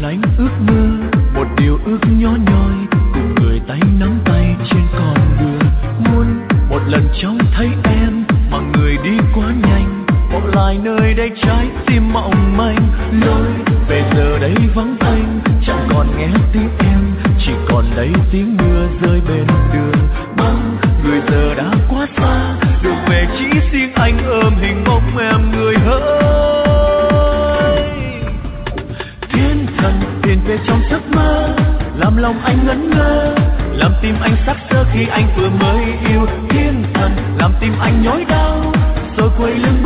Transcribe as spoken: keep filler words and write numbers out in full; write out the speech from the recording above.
lánh ước mơ, một điều ước nhỏ nhoi cùng người tay nắm tay trên con đường. Muốn một lần trông thấy em mà người đi quá nhanh, bỏ lại nơi đây trái tim mộng manh. Lối về giờ đây vắng tanh, chẳng còn nghe tiếng em, chỉ còn đây tiếng mưa rơi bên đường. Bóng người giờ đã quá xa, đường về chỉ riêng anh ôm hình bóng em người hỡi. Thiên thần hiện về trong giấc mơ, làm lòng anh ngẩn ngơ, làm tim anh sắc sỡ khi anh vừa mới yêu. Thiên thần làm tim anh nhói đau, rồi quay lưng